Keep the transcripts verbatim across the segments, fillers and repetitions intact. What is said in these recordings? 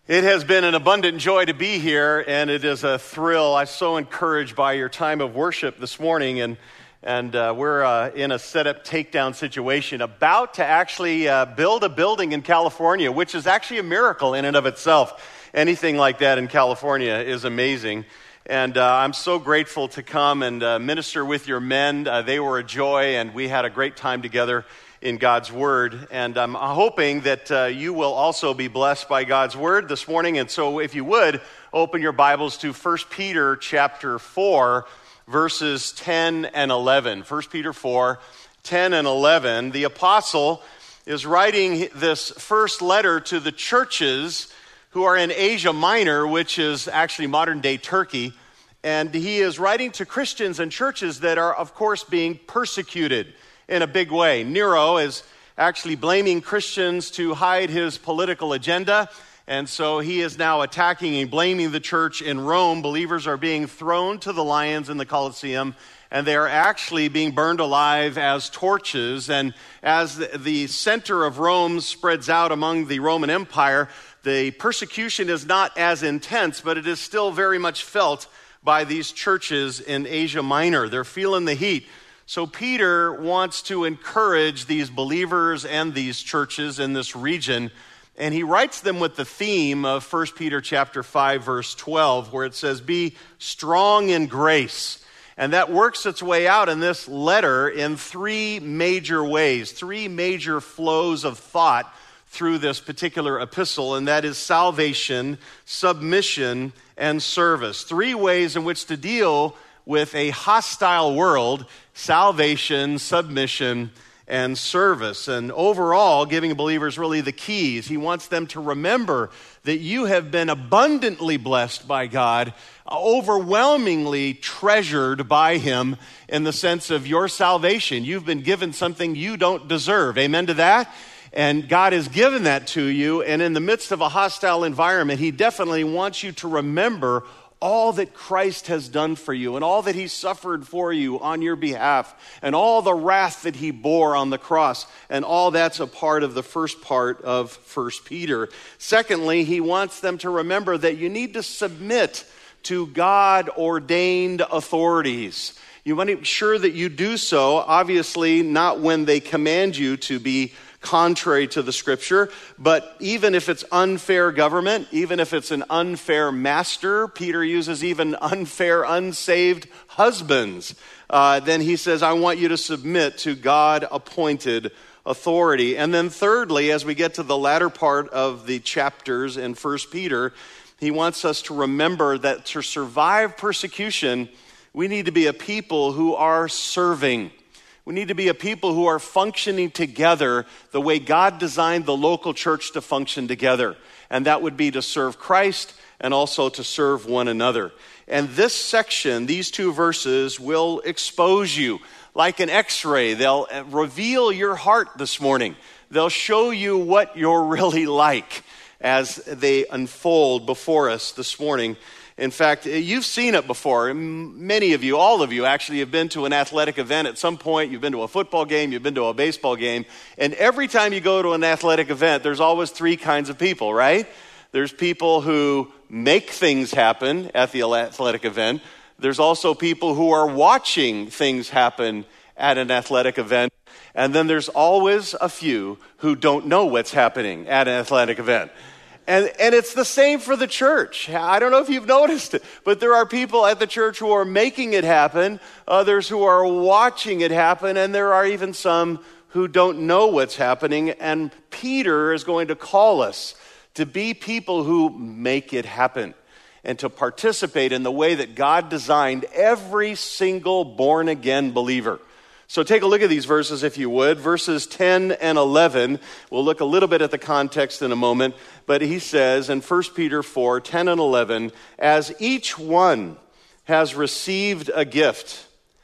It has been an abundant joy to be here, and it is a thrill. I'm so encouraged by your time of worship this morning, and and uh, we're uh, in a setup takedown situation, about to actually uh, build a building in California, which is actually a miracle in and of itself. Anything like that in California is amazing, and uh, I'm so grateful to come and uh, minister with your men. Uh, they were a joy, and we had a great time together in God's Word, and I'm hoping that uh, you will also be blessed by God's Word this morning. And so if you would, open your Bibles to First Peter chapter four, verses ten and eleven. First Peter four, ten and eleven. The apostle is writing this first letter to the churches who are in Asia Minor, which is actually modern-day Turkey, and he is writing to Christians and churches that are, of course, being persecuted in a big way. Nero is actually blaming Christians to hide his political agenda, and so he is now attacking and blaming the church in Rome. Believers are being thrown to the lions in the Colosseum, and they are actually being burned alive as torches. And as the center of Rome spreads out among the Roman Empire, the persecution is not as intense, but it is still very much felt by these churches in Asia Minor. They're feeling the heat. So Peter wants to encourage these believers and these churches in this region, and he writes them with the theme of First Peter chapter five, verse twelve, where it says, "Be strong in grace." And that works its way out in this letter in three major ways, three major flows of thought through this particular epistle, and that is salvation, submission, and service. Three ways in which to deal with a hostile world: salvation, submission, and service. And overall, giving believers really the keys. He wants them to remember that you have been abundantly blessed by God, overwhelmingly treasured by Him in the sense of your salvation. You've been given something you don't deserve. Amen to that? And God has given that to you, and in the midst of a hostile environment, He definitely wants you to remember all that Christ has done for you, and all that He suffered for you on your behalf, and all the wrath that He bore on the cross, and all that's a part of the first part of First Peter. Secondly, he wants them to remember that you need to submit to God-ordained authorities. You want to make sure that you do so, obviously not when they command you to be contrary to the Scripture, but even if it's unfair government, even if it's an unfair master, Peter uses even unfair, unsaved husbands, uh, then he says, I want you to submit to God-appointed authority. And then thirdly, as we get to the latter part of the chapters in First Peter, he wants us to remember that to survive persecution, we need to be a people who are serving. We need to be a people who are functioning together the way God designed the local church to function together. And that would be to serve Christ and also to serve one another. And this section, these two verses, will expose you like an x-ray. They'll reveal your heart this morning. They'll show you what you're really like as they unfold before us this morning. In fact, you've seen it before. Many of you, all of you actually, have been to an athletic event at some point. You've been to a football game, you've been to a baseball game. And every time you go to an athletic event, there's always three kinds of people, right? There's people who make things happen at the athletic event. There's also people who are watching things happen at an athletic event. And then there's always a few who don't know what's happening at an athletic event. And, and it's the same for the church. I don't know if you've noticed it, but there are people at the church who are making it happen, others who are watching it happen, and there are even some who don't know what's happening. And Peter is going to call us to be people who make it happen and to participate in the way that God designed every single born-again believer. So take a look at these verses if you would. Verses ten and eleven. We'll look a little bit at the context in a moment. But he says in First Peter four, ten and eleven, as each one has received a gift,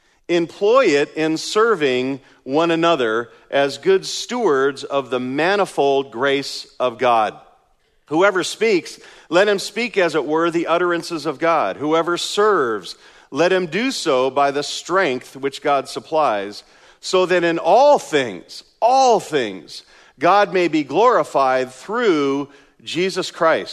employ it in serving one another as good stewards of the manifold grace of God. Whoever speaks, let him speak as it were the utterances of God. Whoever serves, let him do so by the strength which God supplies, so that in all things, all things, God may be glorified through Jesus Christ,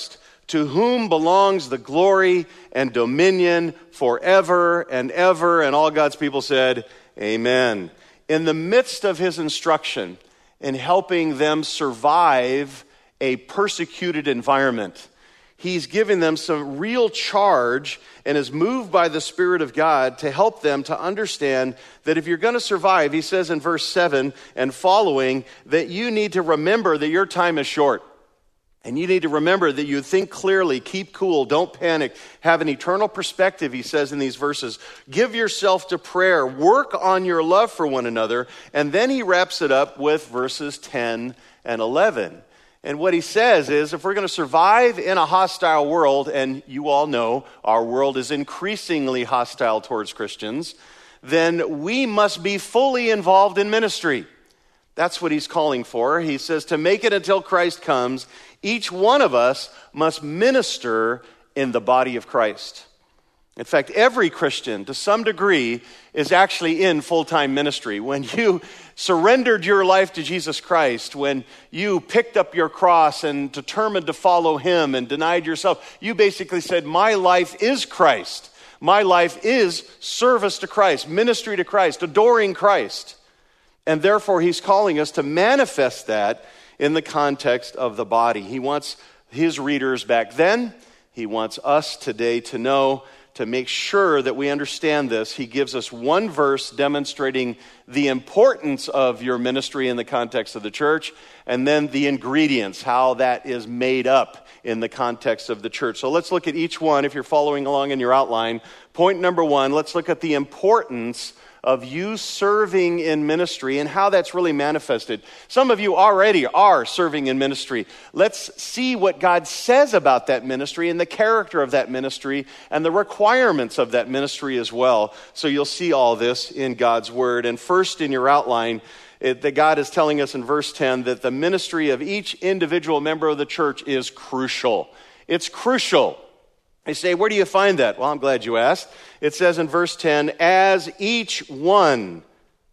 to whom belongs the glory and dominion forever and ever. And all God's people said, amen. In the midst of his instruction in helping them survive a persecuted environment, he's giving them some real charge and is moved by the Spirit of God to help them to understand that if you're going to survive, he says in verse seven and following, that you need to remember that your time is short. And you need to remember that you think clearly, keep cool, don't panic, have an eternal perspective, he says in these verses. Give yourself to prayer, work on your love for one another. And then he wraps it up with verses ten and eleven. And what he says is, if we're going to survive in a hostile world, and you all know our world is increasingly hostile towards Christians, then we must be fully involved in ministry. That's what he's calling for. He says to make it until Christ comes, each one of us must minister in the body of Christ. In fact, every Christian, to some degree, is actually in full-time ministry. When you surrendered your life to Jesus Christ, when you picked up your cross and determined to follow him and denied yourself, you basically said, my life is Christ. My life is service to Christ, ministry to Christ, adoring Christ. And therefore, he's calling us to manifest that in the context of the body. He wants his readers back then. He wants us today to know, to make sure that we understand this. He gives us one verse demonstrating the importance of your ministry in the context of the church, and then the ingredients, how that is made up in the context of the church. So let's look at each one if you're following along in your outline. Point number one, let's look at the importance of you serving in ministry and how that's really manifested. Some of you already are serving in ministry. Let's see what God says about that ministry and the character of that ministry and the requirements of that ministry as well. So you'll see all this in God's word. And first in your outline, it, that God is telling us in verse ten that the ministry of each individual member of the church is crucial. It's crucial. They say, where do you find that? Well, I'm glad you asked. It says in verse ten, as each one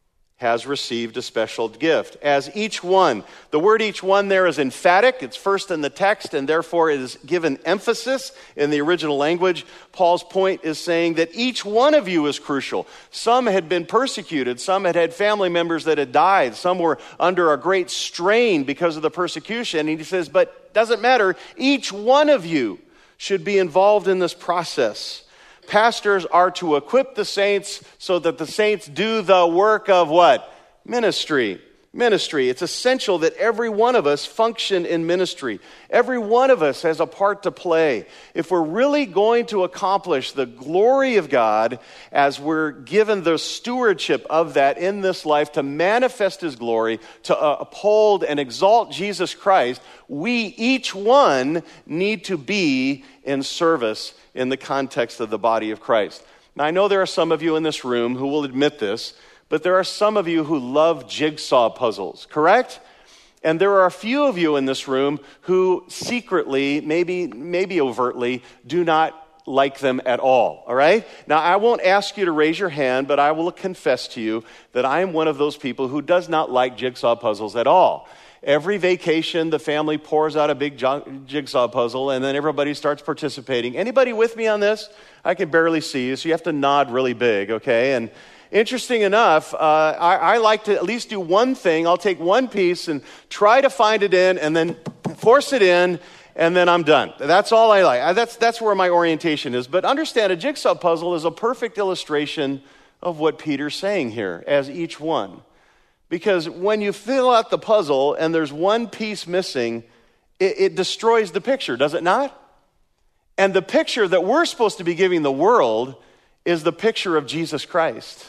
has received a special gift. As each one. The word each one there is emphatic. It's first in the text, and therefore it is given emphasis in the original language. Paul's point is saying that each one of you is crucial. Some had been persecuted. Some had had family members that had died. Some were under a great strain because of the persecution. And he says, but doesn't matter. Each one of you should be involved in this process. Pastors are to equip the saints so that the saints do the work of what? Ministry. Ministry. It's essential that every one of us function in ministry. Every one of us has a part to play. If we're really going to accomplish the glory of God as we're given the stewardship of that in this life to manifest his glory, to uh, uphold and exalt Jesus Christ, we each one need to be in service in the context of the body of Christ. Now, I know there are some of you in this room who will admit this, but there are some of you who love jigsaw puzzles, correct? And there are a few of you in this room who secretly, maybe maybe overtly, do not like them at all, all right? Now, I won't ask you to raise your hand, but I will confess to you that I am one of those people who does not like jigsaw puzzles at all. Every vacation, the family pours out a big jigsaw puzzle, and then everybody starts participating. Anybody with me on this? I can barely see you, so you have to nod really big, okay? And interesting enough, uh, I, I like to at least do one thing. I'll take one piece and try to find it in, and then force it in, and then I'm done. That's all I like. That's, that's where my orientation is. But understand, a jigsaw puzzle is a perfect illustration of what Peter's saying here, as each one. Because when you fill out the puzzle and there's one piece missing, it, it destroys the picture, does it not? And the picture that we're supposed to be giving the world is the picture of Jesus Christ.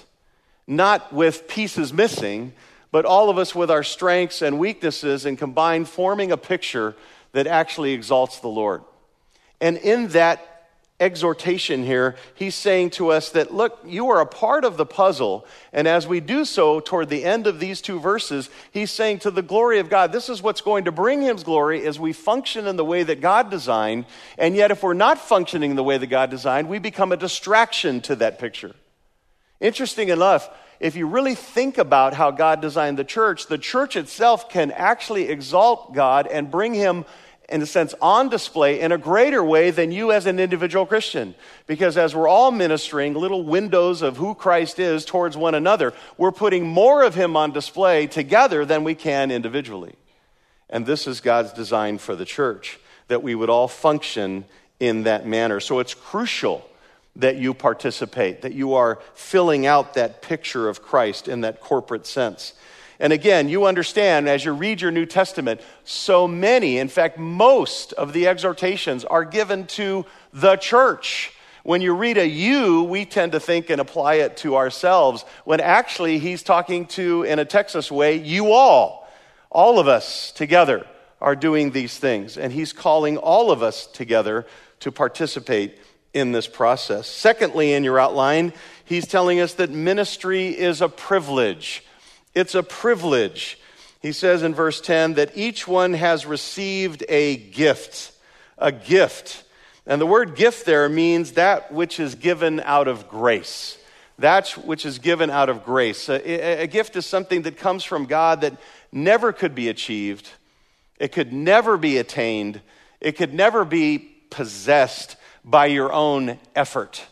Not with pieces missing, but all of us with our strengths and weaknesses and combined forming a picture that actually exalts the Lord. And in that exhortation here, he's saying to us that, look, you are a part of the puzzle, and as we do so toward the end of these two verses, he's saying to the glory of God, this is what's going to bring him glory as we function in the way that God designed, and yet if we're not functioning the way that God designed, we become a distraction to that picture. Interesting enough, if you really think about how God designed the church, the church itself can actually exalt God and bring him in a sense, on display in a greater way than you as an individual Christian. Because as we're all ministering little windows of who Christ is towards one another, we're putting more of him on display together than we can individually. And this is God's design for the church, that we would all function in that manner. So it's crucial that you participate, that you are filling out that picture of Christ in that corporate sense. And again, you understand as you read your New Testament, so many, in fact, most of the exhortations are given to the church. When you read a you, we tend to think and apply it to ourselves, when actually he's talking to, in a Texas way, you all. All of us together are doing these things, and he's calling all of us together to participate in this process. Secondly, in your outline, he's telling us that ministry is a privilege. It's a privilege. He says in verse ten that each one has received a gift, a gift. And the word gift there means that which is given out of grace. That which is given out of grace. A, a gift is something that comes from God that never could be achieved. It could never be attained. It could never be possessed by your own effort.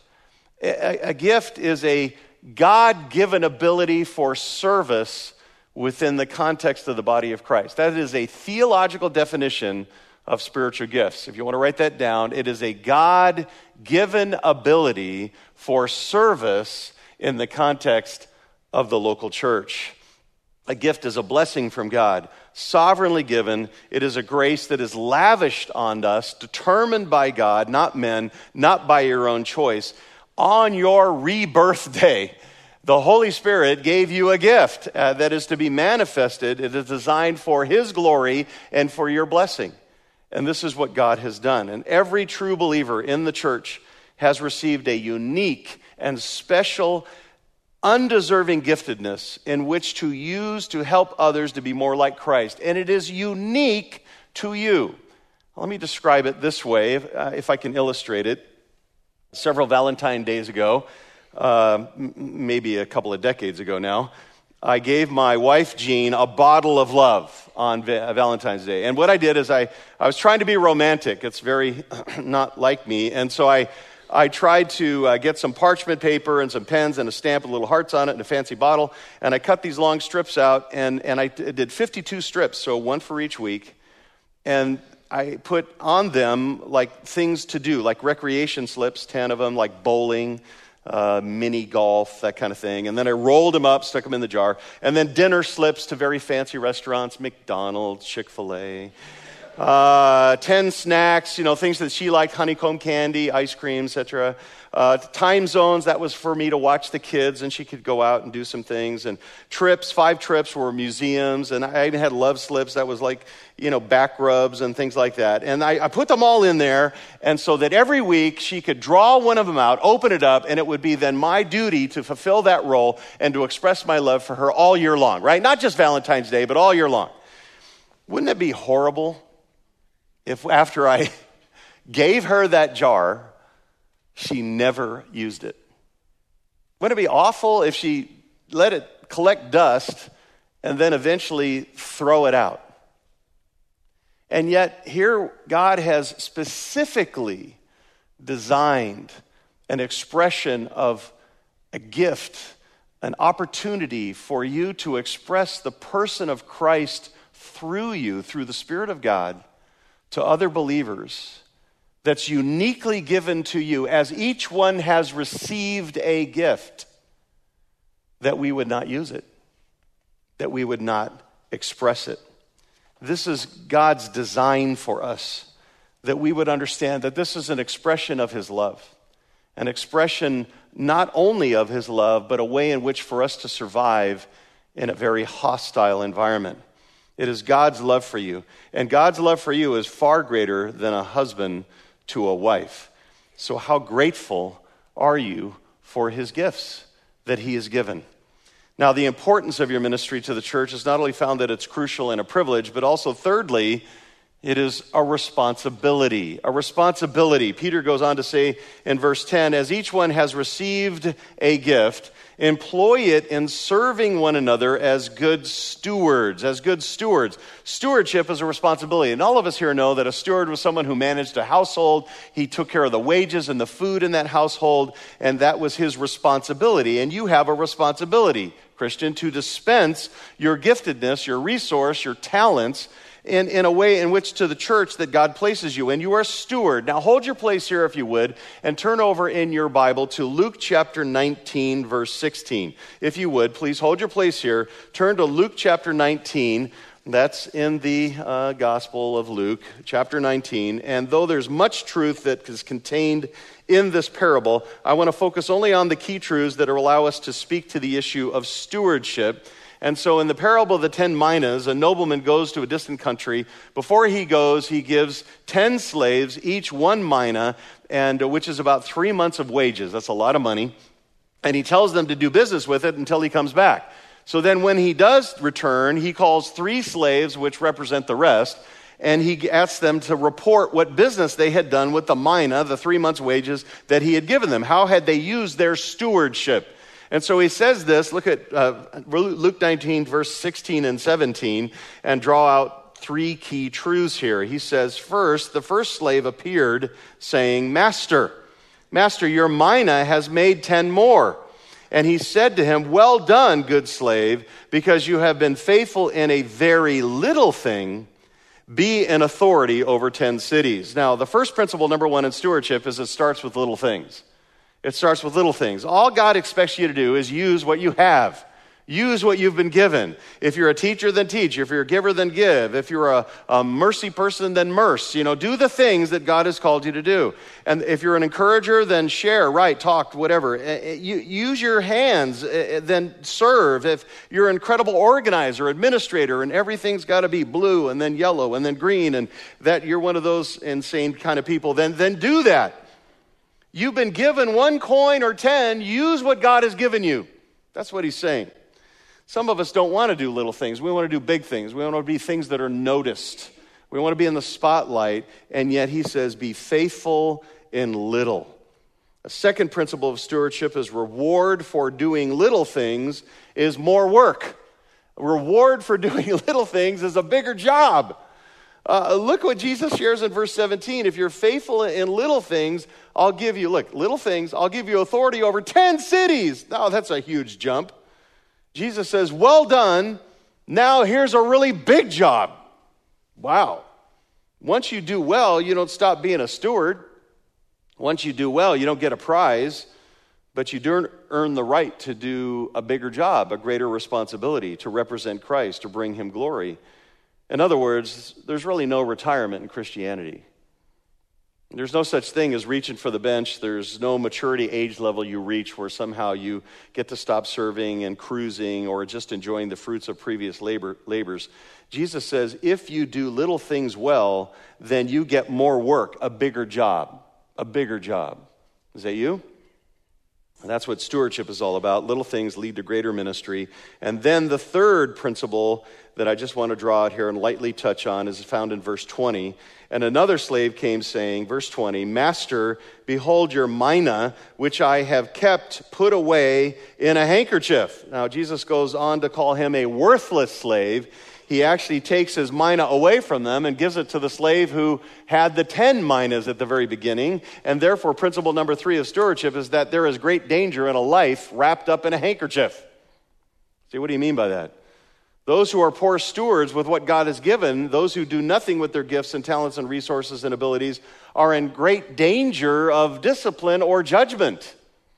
A, a gift is a God-given ability for service within the context of the body of Christ. That is a theological definition of spiritual gifts. If you want to write that down, it is a God-given ability for service in the context of the local church. A gift is a blessing from God, sovereignly given. It is a grace that is lavished on us, determined by God, not men, not by your own choice. On your rebirth day, the Holy Spirit gave you a gift uh, that is to be manifested. It is designed for his glory and for your blessing. And this is what God has done. And every true believer in the church has received a unique and special, undeserving giftedness in which to use to help others to be more like Christ. And it is unique to you. Let me describe it this way, if, uh, if I can illustrate it. Several Valentine days ago, uh, m- maybe a couple of decades ago now, I gave my wife, Jean, a bottle of love on Va- Valentine's Day. And what I did is I, I was trying to be romantic. It's very not like me. And so I, I tried to uh, get some parchment paper and some pens and a stamp with little hearts on it and a fancy bottle. And I cut these long strips out, and, and I t- did fifty-two strips, so one for each week. And I put on them like things to do, like recreation slips, ten of them, like bowling, uh, mini golf, that kind of thing. And then I rolled them up, stuck them in the jar. And then dinner slips to very fancy restaurants, McDonald's, Chick-fil-A. Uh, ten snacks, you know, things that she liked, honeycomb candy, ice cream, et cetera. Uh, time zones, that was for me to watch the kids, and she could go out and do some things. And trips, five trips were museums, and I even had love slips that was like, you know, back rubs and things like that. And I, I put them all in there, and so that every week she could draw one of them out, open it up, and it would be then my duty to fulfill that role and to express my love for her all year long, right? Not just Valentine's Day, but all year long. Wouldn't it be horrible if after I gave her that jar, she never used it? Wouldn't it be awful if she let it collect dust and then eventually throw it out? And yet here God has specifically designed an expression of a gift, an opportunity for you to express the person of Christ through you, through the Spirit of God, to other believers, that's uniquely given to you, as each one has received a gift, that we would not use it, that we would not express it. This is God's design for us, that we would understand that this is an expression of his love, an expression not only of his love, but a way in which for us to survive in a very hostile environment. It is God's love for you. And God's love for you is far greater than a husband to a wife. So how grateful are you for his gifts that he has given? Now, the importance of your ministry to the church is not only found that it's crucial and a privilege, but also thirdly, It is a responsibility, a responsibility. Peter goes on to say in verse ten, as each one has received a gift, employ it in serving one another as good stewards, as good stewards. Stewardship is a responsibility. And all of us here know that a steward was someone who managed a household. He took care of the wages and the food in that household, and that was his responsibility. And you have a responsibility, Christian, to dispense your giftedness, your resource, your talents, In, in a way in which to the church that God places you in. You are a steward. Now hold your place here if you would, and turn over in your Bible to Luke chapter nineteen, verse sixteen. If you would, please hold your place here. Turn to Luke chapter nineteen. That's in the uh, Gospel of Luke, chapter nineteen. And though there's much truth that is contained in this parable, I want to focus only on the key truths that allow us to speak to the issue of stewardship. And so in the parable of the ten minas, a nobleman goes to a distant country. Before he goes, he gives ten slaves, each one mina, and uh, which is about three months of wages. That's a lot of money. And he tells them to do business with it until he comes back. So then when he does return, he calls three slaves, which represent the rest, and he asks them to report what business they had done with the mina, the three months' wages that he had given them. How had they used their stewardship? And so he says this, look at uh, Luke nineteen, verse sixteen and seventeen, and draw out three key truths here. He says, first, the first slave appeared, saying, Master, Master, your mina has made ten more. And he said to him, well done, good slave, because you have been faithful in a very little thing, be an authority over ten cities. Now, the first principle, number one, in stewardship is it starts with little things. It starts with little things. All God expects you to do is use what you have. Use what you've been given. If you're a teacher, then teach. If you're a giver, then give. If you're a, a mercy person, then merce. You know, do the things that God has called you to do. And if you're an encourager, then share, write, talk, whatever. You, use your hands, then serve. If you're an incredible organizer, administrator, and everything's got to be blue and then yellow and then green, and that you're one of those insane kind of people, then, then do that. You've been given one coin or ten, use what God has given you. That's what he's saying. Some of us don't want to do little things. We want to do big things. We want to be things that are noticed. We want to be in the spotlight, and yet he says, be faithful in little. A second principle of stewardship is reward for doing little things is more work. A reward for doing little things is a bigger job. Uh, look what Jesus shares in verse seventeen. If you're faithful in little things, I'll give you, look, little things, I'll give you authority over ten cities. Now, that's a huge jump. Jesus says, well done. Now here's a really big job. Wow. Once you do well, you don't stop being a steward. Once you do well, you don't get a prize, but you do earn the right to do a bigger job, a greater responsibility, to represent Christ, to bring him glory. In other words, there's really no retirement in Christianity. There's no such thing as reaching for the bench. There's no maturity age level you reach where somehow you get to stop serving and cruising or just enjoying the fruits of previous labor, labors. Jesus says, if you do little things well, then you get more work, a bigger job, a bigger job. Is that you? And that's what stewardship is all about. Little things lead to greater ministry. And then the third principle that I just want to draw out here and lightly touch on is found in verse twenty. And another slave came saying, verse twenty, Master, behold your mina, which I have kept put away in a handkerchief. Now Jesus goes on to call him a worthless slave. He actually takes his mina away from them and gives it to the slave who had the ten minas at the very beginning. And therefore, principle number three of stewardship is that there is great danger in a life wrapped up in a handkerchief. See, what do you mean by that? Those who are poor stewards with what God has given, those who do nothing with their gifts and talents and resources and abilities, are in great danger of discipline or judgment.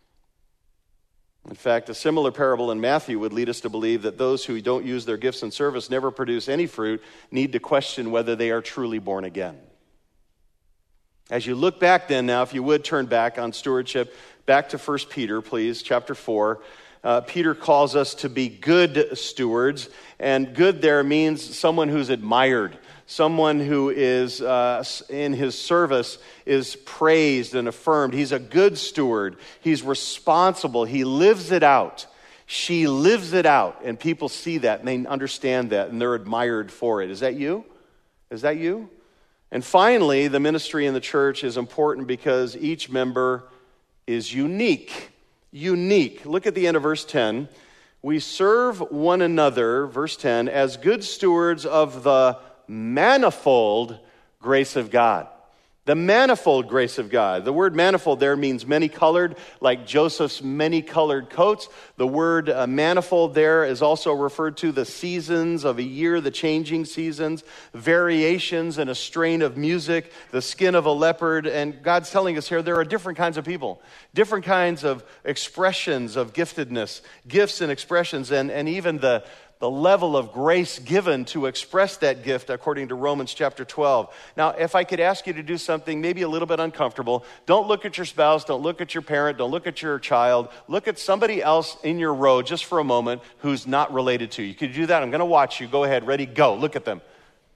In fact, a similar parable in Matthew would lead us to believe that those who don't use their gifts and service, never produce any fruit, need to question whether they are truly born again. As you look back then now, if you would turn back on stewardship, back to First Peter, please, chapter four. Uh, Peter calls us to be good stewards, and good there means someone who's admired, someone who is uh, in his service is praised and affirmed. He's a good steward. He's responsible. He lives it out. She lives it out, and people see that, and they understand that, and they're admired for it. Is that you? Is that you? And finally, the ministry in the church is important because each member is unique. Unique. Look at the end of verse ten. We serve one another, verse ten, as good stewards of the manifold grace of God. The manifold grace of God. The word manifold there means many-colored, like Joseph's many-colored coats. The word uh, manifold there is also referred to the seasons of a year, the changing seasons, variations in a strain of music, the skin of a leopard. And God's telling us here there are different kinds of people, different kinds of expressions of giftedness, gifts and expressions, and, and even the the level of grace given to express that gift according to Romans chapter twelve. Now, if I could ask you to do something maybe a little bit uncomfortable, don't look at your spouse, don't look at your parent, don't look at your child, look at somebody else in your row just for a moment who's not related to you. Could you do that? I'm going to watch you. Go ahead. Ready? Go. Look at them.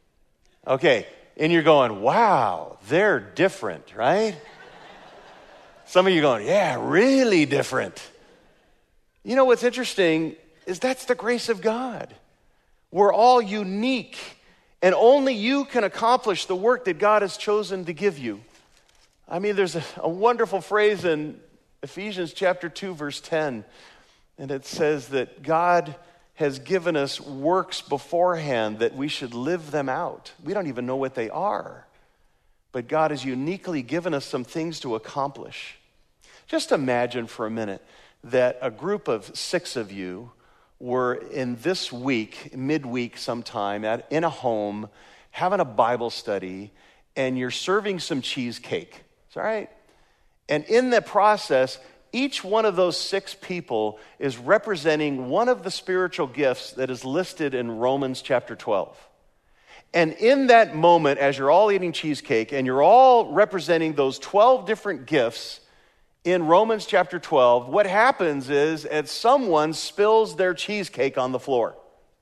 Okay. And you're going, wow, they're different, right? Some of you going, yeah, really different. You know what's interesting is that's the grace of God. We're all unique, and only you can accomplish the work that God has chosen to give you. I mean, there's a, a wonderful phrase in Ephesians chapter two, verse ten, and it says that God has given us works beforehand that we should live them out. We don't even know what they are, but God has uniquely given us some things to accomplish. Just imagine for a minute that a group of six of you were in this week, midweek sometime, at, in a home, having a Bible study, and you're serving some cheesecake. Is that right? And in the process, each one of those six people is representing one of the spiritual gifts that is listed in Romans chapter twelve. And in that moment, as you're all eating cheesecake, and you're all representing those twelve different gifts, in Romans chapter twelve, what happens is as someone spills their cheesecake on the floor.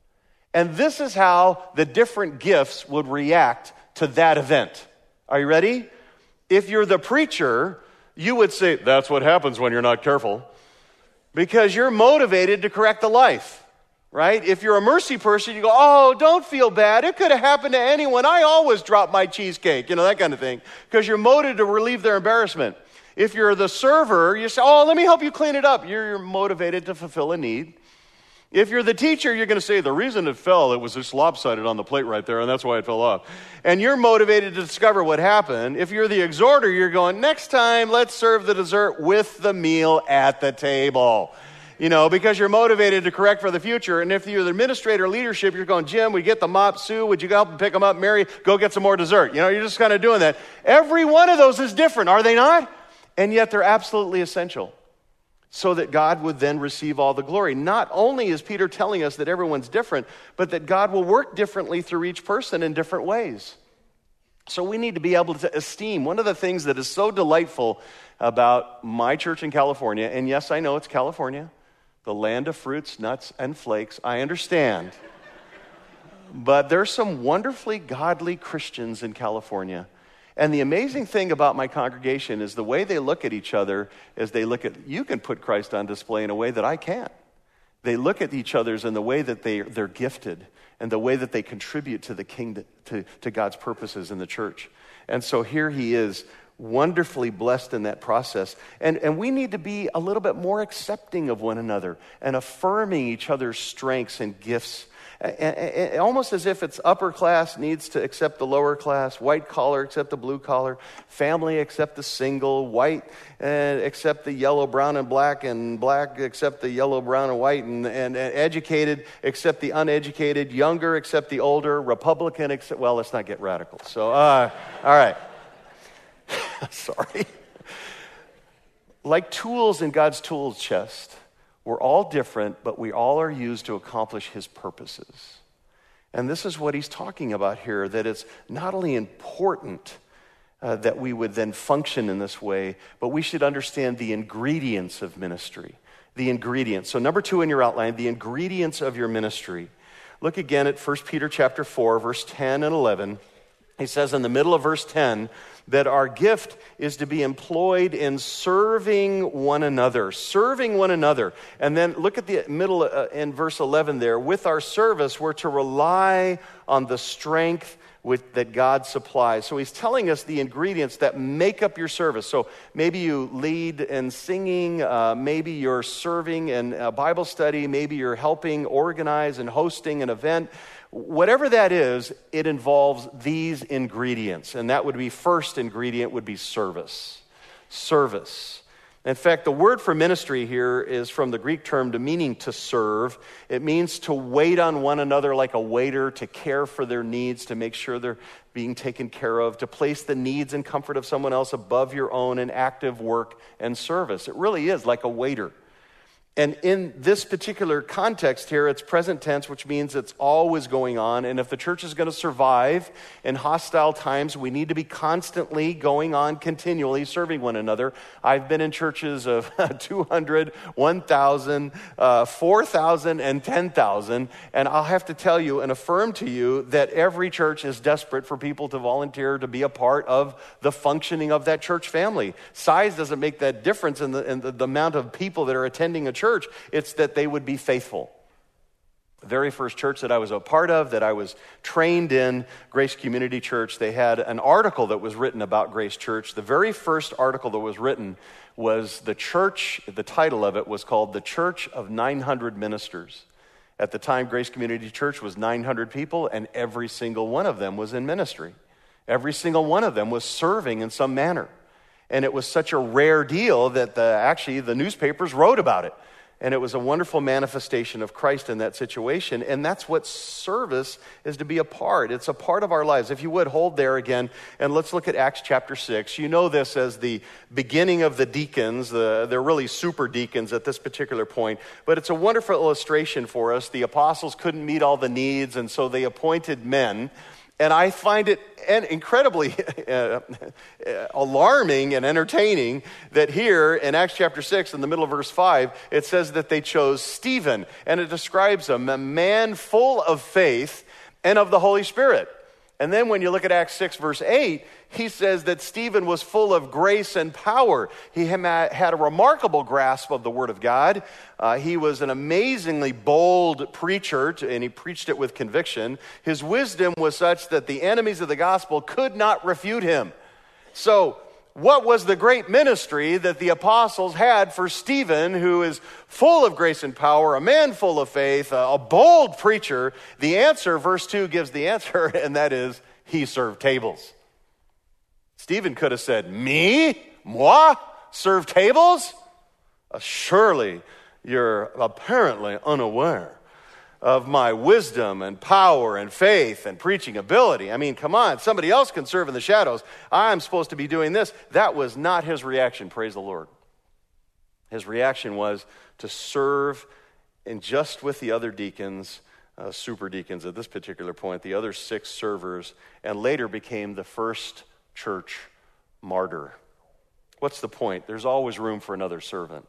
And this is how the different gifts would react to that event. Are you ready? If you're the preacher, you would say, that's what happens when you're not careful. Because you're motivated to correct the life, right? If you're a mercy person, you go, oh, don't feel bad. It could have happened to anyone. I always drop my cheesecake, you know, that kind of thing. Because you're motivated to relieve their embarrassment. If you're the server, you say, oh, let me help you clean it up. You're motivated to fulfill a need. If you're the teacher, you're going to say, the reason it fell, it was just lopsided on the plate right there, and that's why it fell off. And you're motivated to discover what happened. If you're the exhorter, you're going, next time, let's serve the dessert with the meal at the table. You know, because you're motivated to correct for the future. And if you're the administrator leadership, you're going, Jim, we get the mop. Sue, would you help and pick them up? Mary, go get some more dessert. You know, you're just kind of doing that. Every one of those is different, are they not? And yet they're absolutely essential so that God would then receive all the glory. Not only is Peter telling us that everyone's different, but that God will work differently through each person in different ways. So we need to be able to esteem. One of the things that is so delightful about my church in California, and yes, I know it's California, the land of fruits, nuts, and flakes, I understand. But there's some wonderfully godly Christians in California. And the amazing thing about my congregation is the way they look at each other is they look at, you can put Christ on display in a way that I can't. They look at each other's in the way that they, they're gifted and the way that they contribute to the kingdom, to, to God's purposes in the church. And so here he is, wonderfully blessed in that process. And, and we need to be a little bit more accepting of one another and affirming each other's strengths and gifts. Almost as if it's upper class needs to accept the lower class, white collar accept the blue collar, family accept the single, white uh, accept the yellow, brown, and black, and black accept the yellow, brown, and white, and, and, and educated accept the uneducated, younger accept the older, Republican accept, well, let's not get radical. So, uh, all right. Sorry. Like tools in God's tool chest, we're all different, but we all are used to accomplish his purposes. And this is what he's talking about here, that it's not only important uh, that we would then function in this way, but we should understand the ingredients of ministry. The ingredients. So number two in your outline, the ingredients of your ministry. Look again at First Peter chapter four, verse ten and eleven. He says in the middle of verse ten that our gift is to be employed in serving one another, serving one another. And then look at the middle uh, in verse eleven there. With our service, we're to rely on the strength with, that God supplies. So he's telling us the ingredients that make up your service. So maybe you lead in singing, uh, maybe you're serving in a Bible study, maybe you're helping organize and hosting an event. Whatever that is, it involves these ingredients. And that would be, first ingredient would be service. Service. In fact, the word for ministry here is from the Greek term to meaning to serve. It means to wait on one another like a waiter, to care for their needs, to make sure they're being taken care of, to place the needs and comfort of someone else above your own in active work and service. It really is like a waiter. And in this particular context here, it's present tense, which means it's always going on. And if the church is going to survive in hostile times, we need to be constantly going on, continually serving one another. I've been in churches of two hundred, one thousand, uh, four thousand, and ten thousand. And I'll have to tell you and affirm to you that every church is desperate for people to volunteer to be a part of the functioning of that church family. Size doesn't make that difference in the, in the, the amount of people that are attending a church. Church, it's that they would be faithful. The very first church that I was a part of, that I was trained in, Grace Community Church, they had an article that was written about Grace Church. The very first article that was written was the church, the title of it was called The Church of nine hundred Ministers. At the time, Grace Community Church was nine hundred people, and every single one of them was in ministry. Every single one of them was serving in some manner. And it was such a rare deal that the, actually the newspapers wrote about it. And it was a wonderful manifestation of Christ in that situation. And that's what service is to be a part. It's a part of our lives. If you would, hold there again, and let's look at Acts chapter six. You know this as the beginning of the deacons. The, they're really super deacons at this particular point. But it's a wonderful illustration for us. The apostles couldn't meet all the needs, and so they appointed men. And I find it incredibly uh, alarming and entertaining that here in Acts chapter six, in the middle of verse five, it says that they chose Stephen. And it describes him, a man full of faith and of the Holy Spirit. And then when you look at Acts six, verse eight, he says that Stephen was full of grace and power. He had a remarkable grasp of the Word of God. Uh, he was an amazingly bold preacher, and he preached it with conviction. His wisdom was such that the enemies of the gospel could not refute him. So, what was the great ministry that the apostles had for Stephen, who is full of grace and power, a man full of faith, a bold preacher? The answer, verse two gives the answer, and that is, he served tables. Stephen could have said, me? Moi? Serve tables? Uh, surely you're apparently unaware of my wisdom and power and faith and preaching ability. I mean, come on, somebody else can serve in the shadows. I'm supposed to be doing this. That was not his reaction, praise the Lord. His reaction was to serve in just with the other deacons, uh, super deacons at this particular point, the other six servers, and later became the first church martyr. What's the point? There's always room for another servant.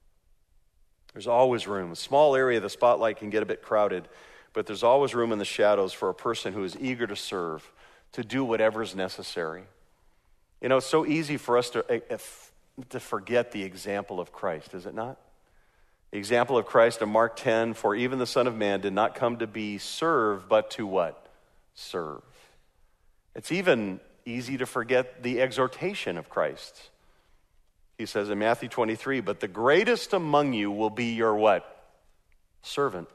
There's always room. A small area of the spotlight can get a bit crowded, but there's always room in the shadows for a person who is eager to serve, to do whatever is necessary. You know, it's so easy for us to, to forget the example of Christ, is it not? The example of Christ in Mark ten, for even the Son of Man did not come to be served, but to what? Serve. It's even easy to forget the exhortation of Christ. He says in Matthew twenty-three, but the greatest among you will be your what? Servant.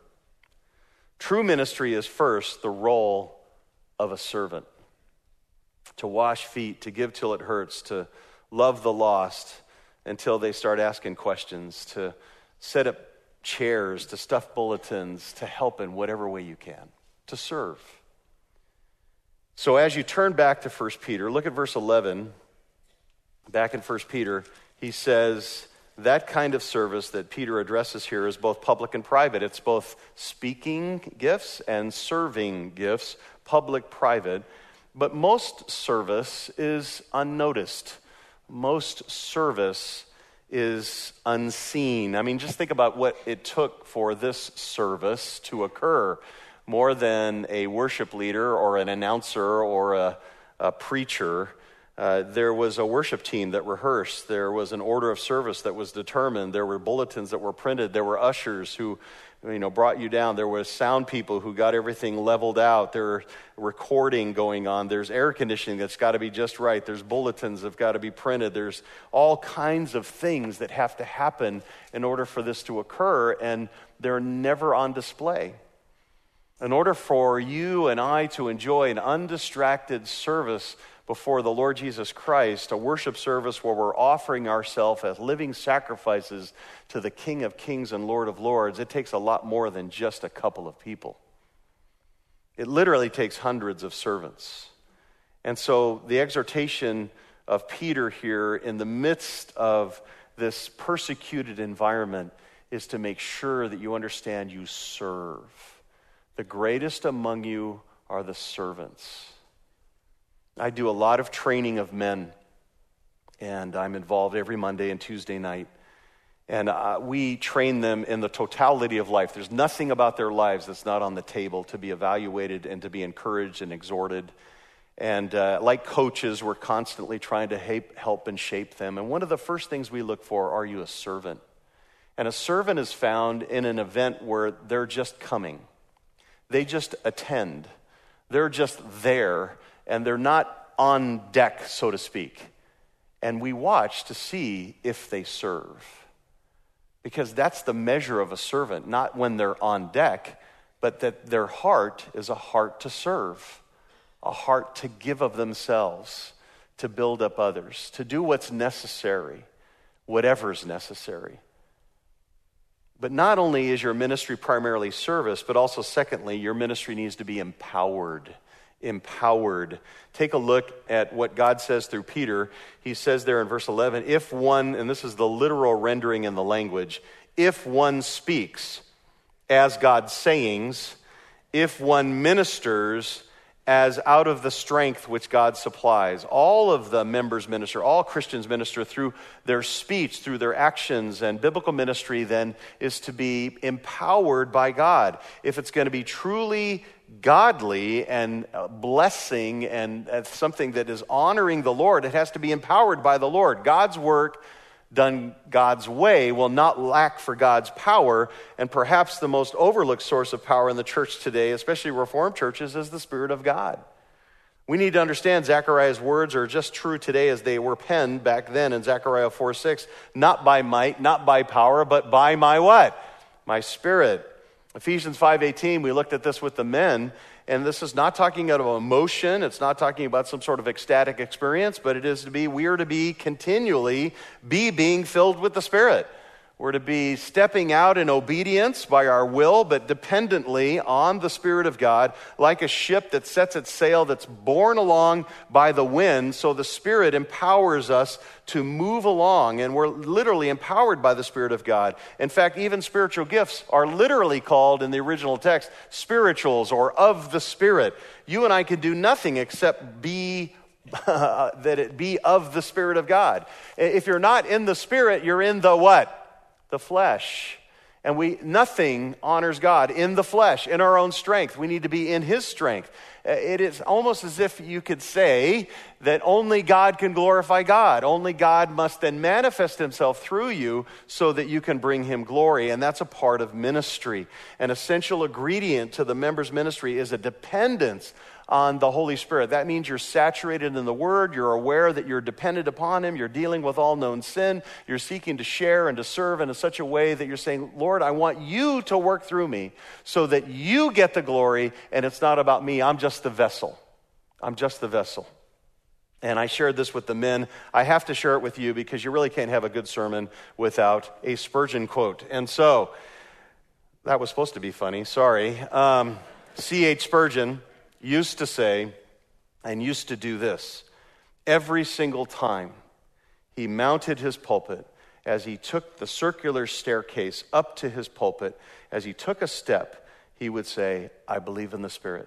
True ministry is first the role of a servant. To wash feet, to give till it hurts, to love the lost until they start asking questions, to set up chairs, to stuff bulletins, to help in whatever way you can, to serve. So as you turn back to First Peter, look at verse eleven. Back in First Peter, he says that kind of service that Peter addresses here is both public and private. It's both speaking gifts and serving gifts, public, private. But most service is unnoticed. Most service is unseen. I mean, just think about what it took for this service to occur. More than a worship leader or an announcer or a, a preacher, Uh, there was a worship team that rehearsed. There was an order of service that was determined. There were bulletins that were printed. There were ushers who, you know, brought you down. There was sound people who got everything leveled out. There's recording going on. There's air conditioning that's got to be just right. There's bulletins that have got to be printed. There's all kinds of things that have to happen in order for this to occur, and they're never on display. In order for you and I to enjoy an undistracted service before the Lord Jesus Christ, a worship service where we're offering ourselves as living sacrifices to the King of Kings and Lord of Lords, it takes a lot more than just a couple of people. It literally takes hundreds of servants. And so the exhortation of Peter here in the midst of this persecuted environment is to make sure that you understand you serve. The greatest among you are the servants. I do a lot of training of men, and I'm involved every Monday and Tuesday night. And uh, we train them in the totality of life. There's nothing about their lives that's not on the table to be evaluated and to be encouraged and exhorted. And uh, like coaches, we're constantly trying to help and shape them. And one of the first things we look for, are you a servant? And a servant is found in an event where they're just coming. They just attend. They're just there. And they're not on deck, so to speak. And we watch to see if they serve. Because that's the measure of a servant, not when they're on deck, but that their heart is a heart to serve, a heart to give of themselves, to build up others, to do what's necessary, whatever's necessary. But not only is your ministry primarily service, but also secondly, your ministry needs to be empowered. Empowered. Take a look at what God says through Peter. He says there in verse eleven, if one, and this is the literal rendering in the language, if one speaks as God's sayings, if one ministers as out of the strength which God supplies. All of the members minister, all Christians minister through their speech, through their actions, and biblical ministry then is to be empowered by God. If it's going to be truly godly and blessing and something that is honoring the Lord, it has to be empowered by the Lord. God's work done God's way will not lack for God's power, and perhaps the most overlooked source of power in the church today, especially Reformed churches, is the Spirit of God. We need to understand Zechariah's words are just true today as they were penned back then in Zechariah four six, not by might, not by power, but by my what? My Spirit. Ephesians five eighteen, we looked at this with the men, and this is not talking about emotion, it's not talking about some sort of ecstatic experience, but it is to be, we are to be continually be being filled with the Spirit. We're to be stepping out in obedience by our will, but dependently on the Spirit of God, like a ship that sets its sail that's borne along by the wind. So the Spirit empowers us to move along, and we're literally empowered by the Spirit of God. In fact, even spiritual gifts are literally called in the original text spirituals or of the Spirit. You and I can do nothing except be that it be of the Spirit of God. If you're not in the Spirit, you're in the what? The flesh. And we nothing honors God in the flesh, in our own strength. We need to be in His strength. It is almost as if you could say that only God can glorify God. Only God must then manifest Himself through you so that you can bring Him glory. And that's a part of ministry. An essential ingredient to the members' ministry is a dependence on the Holy Spirit. That means you're saturated in the Word, you're aware that you're dependent upon Him, you're dealing with all known sin, you're seeking to share and to serve in such a way that you're saying, Lord, I want you to work through me so that you get the glory and it's not about me, I'm just the vessel. I'm just the vessel. And I shared this with the men. I have to share it with you because you really can't have a good sermon without a Spurgeon quote. And so, that was supposed to be funny, sorry. Um, C H Spurgeon used to say and used to do this. Every single time he mounted his pulpit, as he took the circular staircase up to his pulpit, as he took a step, he would say, I believe in the Spirit.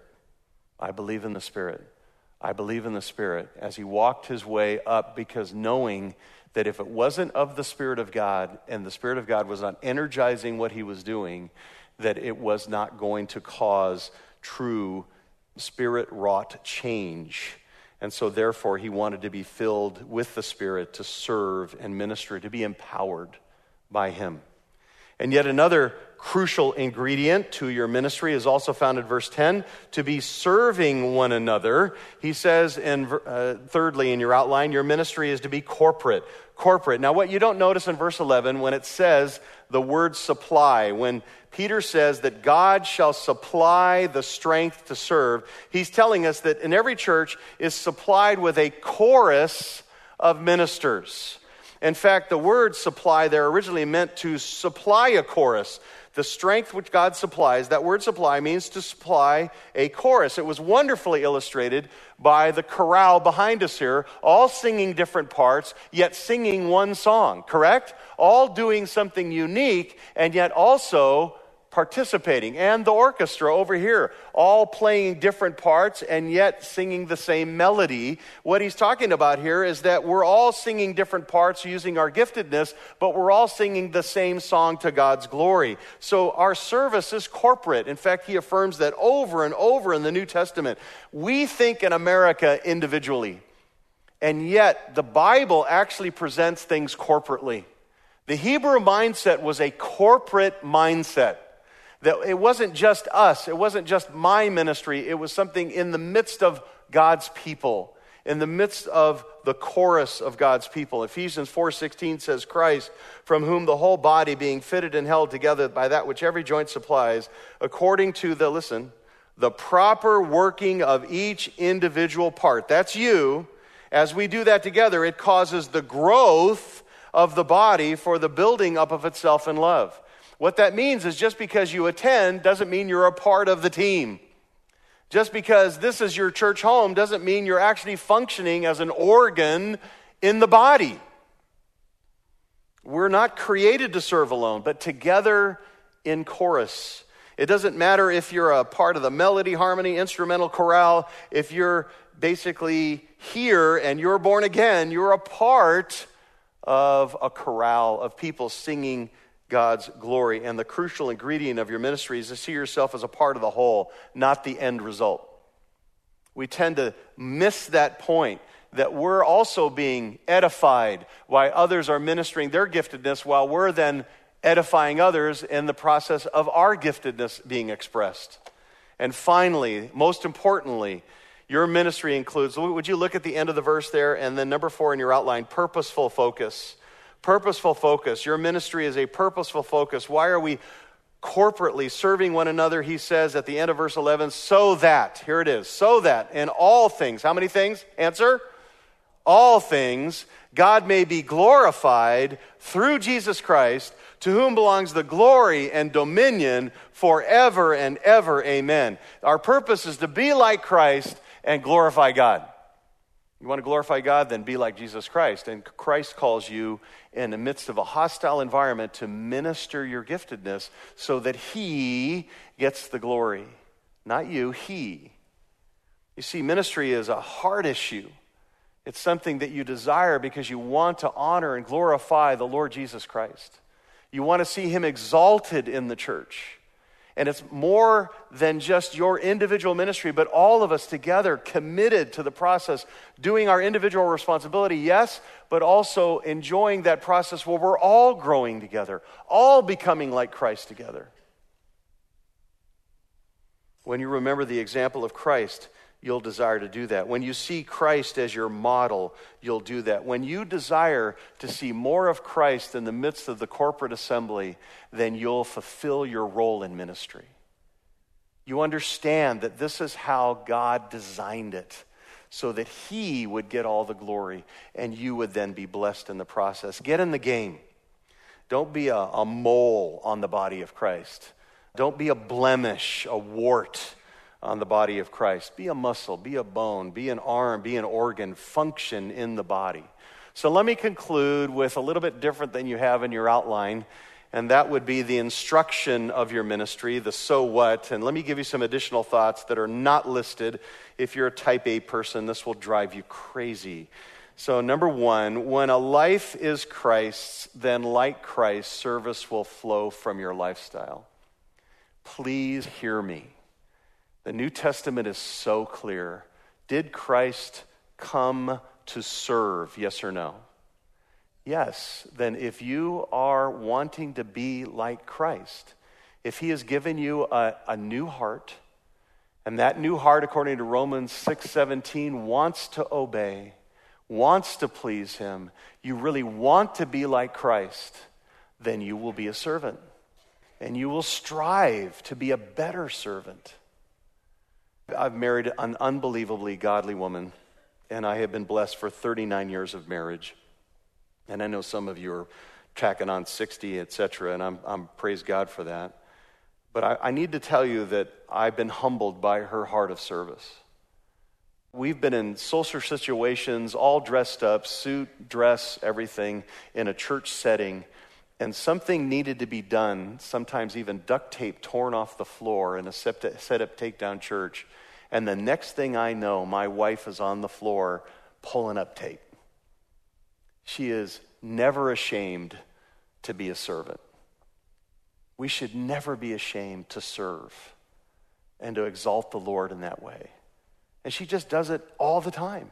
I believe in the Spirit. I believe in the Spirit. As he walked his way up, because knowing that if it wasn't of the Spirit of God and the Spirit of God was not energizing what he was doing, that it was not going to cause true Spirit-wrought change. And so therefore he wanted to be filled with the Spirit to serve and minister, to be empowered by him. And yet another crucial ingredient to your ministry is also found in verse ten, to be serving one another. He says, in uh, thirdly in your outline, your ministry is to be corporate. Corporate. Now what you don't notice in verse eleven, when it says the word supply, when Peter says that God shall supply the strength to serve, he's telling us that in every church is supplied with a chorus of ministers. In fact, the word supply there originally meant to supply a chorus. The strength which God supplies, that word supply means to supply a chorus. It was wonderfully illustrated by the chorale behind us here, all singing different parts, yet singing one song, correct? All doing something unique, and yet also participating. And the orchestra over here, all playing different parts and yet singing the same melody. What he's talking about here is that we're all singing different parts using our giftedness, but we're all singing the same song to God's glory. So our service is corporate. In fact, he affirms that over and over in the New Testament. We think in America individually, and yet the Bible actually presents things corporately. The Hebrew mindset was a corporate mindset. That it wasn't just us, it wasn't just my ministry, it was something in the midst of God's people, in the midst of the chorus of God's people. Ephesians four sixteen says, Christ, from whom the whole body being fitted and held together by that which every joint supplies, according to the, listen, the proper working of each individual part. That's you. As we do that together, it causes the growth of the body for the building up of itself in love. What that means is just because you attend doesn't mean you're a part of the team. Just because this is your church home doesn't mean you're actually functioning as an organ in the body. We're not created to serve alone, but together in chorus. It doesn't matter if you're a part of the melody, harmony, instrumental, chorale. If you're basically here and you're born again, you're a part of a chorale of people singing God's glory. And the crucial ingredient of your ministry is to see yourself as a part of the whole, not the end result. We tend to miss that point, that we're also being edified while others are ministering their giftedness, while we're then edifying others in the process of our giftedness being expressed. And finally, most importantly, your ministry includes, would you look at the end of the verse there, and then number four in your outline, purposeful focus. Purposeful focus. Your ministry is a purposeful focus. Why are we corporately serving one another? He says at the end of verse eleven, so that, here it is, so that in all things, how many things? Answer? All things, God may be glorified through Jesus Christ, to whom belongs the glory and dominion forever and ever. Amen. Our purpose is to be like Christ and glorify God. You want to glorify God? Then be like Jesus Christ. And Christ calls you in the midst of a hostile environment to minister your giftedness so that he gets the glory. Not you, he. You see, ministry is a heart issue. It's something that you desire because you want to honor and glorify the Lord Jesus Christ. You want to see him exalted in the church. And it's more than just your individual ministry, but all of us together committed to the process, doing our individual responsibility, yes, but also enjoying that process where we're all growing together, all becoming like Christ together. When you remember the example of Christ, you'll desire to do that. When you see Christ as your model, you'll do that. When you desire to see more of Christ in the midst of the corporate assembly, then you'll fulfill your role in ministry. You understand that this is how God designed it, so that he would get all the glory and you would then be blessed in the process. Get in the game. Don't be a, a mole on the body of Christ. Don't be a blemish, a wart on the body of Christ. Be a muscle, be a bone, be an arm, be an organ, function in the body. So let me conclude with a little bit different than you have in your outline, and that would be the instruction of your ministry, the so what. And let me give you some additional thoughts that are not listed. If you're a type A person, this will drive you crazy. So number one, when a life is Christ's, then like Christ, service will flow from your lifestyle. Please hear me. The New Testament is so clear. Did Christ come to serve, yes or no? Yes, then if you are wanting to be like Christ, if he has given you a, a new heart, and that new heart, according to Romans six seventeen, wants to obey, wants to please him, you really want to be like Christ, then you will be a servant. And you will strive to be a better servant. I've married an unbelievably godly woman, and I have been blessed for thirty-nine years of marriage. And I know some of you are tracking on sixty, et cetera, and I'm, I'm praise God for that. But I, I need to tell you that I've been humbled by her heart of service. We've been in social situations, all dressed up, suit, dress, everything, in a church setting, and something needed to be done, sometimes even duct tape torn off the floor in a set-up takedown church. And the next thing I know, my wife is on the floor pulling up tape. She is never ashamed to be a servant. We should never be ashamed to serve and to exalt the Lord in that way. And she just does it all the time.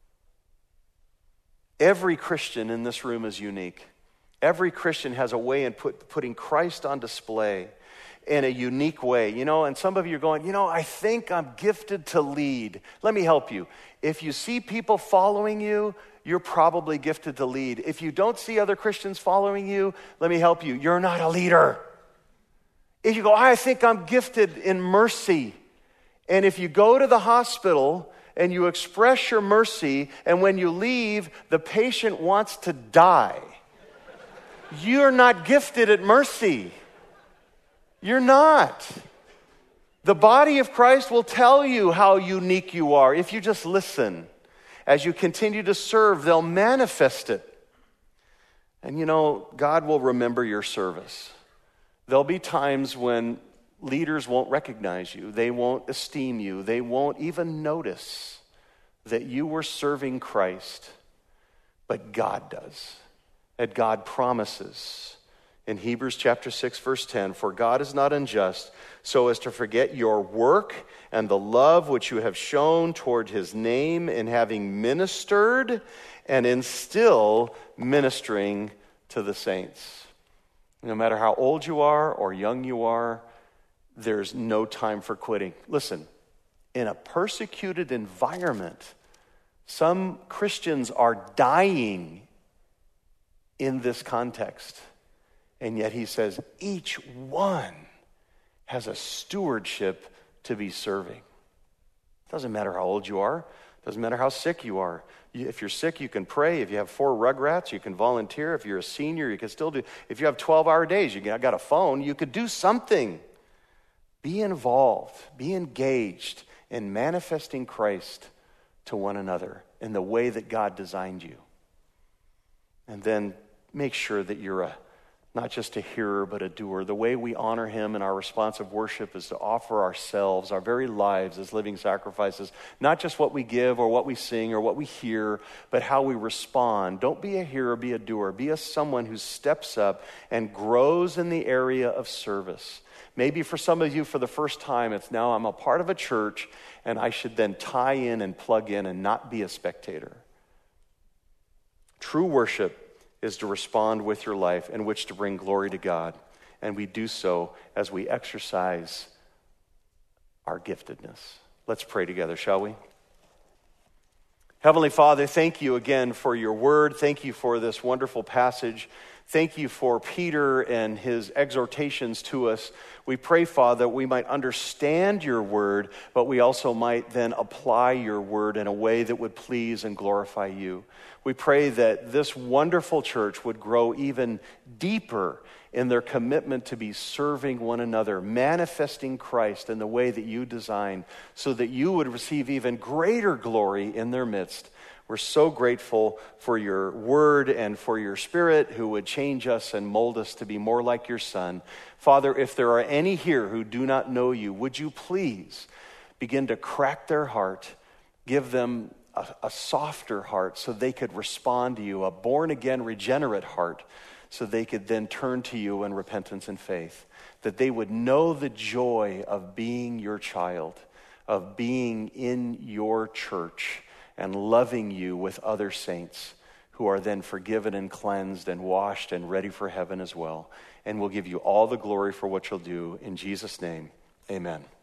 Every Christian in this room is unique. Every Christian has a way in put, putting Christ on display in a unique way. You know, and some of you are going, you know, I think I'm gifted to lead. Let me help you. If you see people following you, you're probably gifted to lead. If you don't see other Christians following you, let me help you. You're not a leader. If you go, I think I'm gifted in mercy. And if you go to the hospital and you express your mercy, and when you leave, the patient wants to die, you're not gifted at mercy. You're not. The body of Christ will tell you how unique you are if you just listen. As you continue to serve, they'll manifest it. And you know, God will remember your service. There'll be times when leaders won't recognize you. They won't esteem you. They won't even notice that you were serving Christ. But God does. And God promises. In Hebrews chapter six, verse ten, for God is not unjust so as to forget your work and the love which you have shown toward his name in having ministered and in still ministering to the saints. No matter how old you are or young you are, there's no time for quitting. Listen, in a persecuted environment, some Christians are dying in this context. And yet he says, each one has a stewardship to be serving. Doesn't matter how old you are. Doesn't matter how sick you are. If you're sick, you can pray. If you have four rugrats, you can volunteer. If you're a senior, you can still do. If you have twelve-hour days, you got a phone, you could do something. Be involved. Be engaged in manifesting Christ to one another in the way that God designed you. And then make sure that you're a not just a hearer, but a doer. The way we honor him in our responsive worship is to offer ourselves, our very lives as living sacrifices. Not just what we give or what we sing or what we hear, but how we respond. Don't be a hearer, be a doer. Be a someone who steps up and grows in the area of service. Maybe for some of you, for the first time, it's now I'm a part of a church and I should then tie in and plug in and not be a spectator. True worship is to respond with your life in which to bring glory to God. And we do so as we exercise our giftedness. Let's pray together, shall we? Heavenly Father, thank you again for your word. Thank you for this wonderful passage. Thank you for Peter and his exhortations to us. We pray, Father, that we might understand your word, but we also might then apply your word in a way that would please and glorify you. We pray that this wonderful church would grow even deeper in their commitment to be serving one another, manifesting Christ in the way that you designed, so that you would receive even greater glory in their midst. We're so grateful for your word and for your spirit who would change us and mold us to be more like your Son. Father, if there are any here who do not know you, would you please begin to crack their heart, give them a, a softer heart so they could respond to you, a born-again, regenerate heart, so they could then turn to you in repentance and faith, that they would know the joy of being your child, of being in your church, and loving you with other saints who are then forgiven and cleansed and washed and ready for heaven as well. And we'll give you all the glory for what you'll do. In Jesus' name, amen.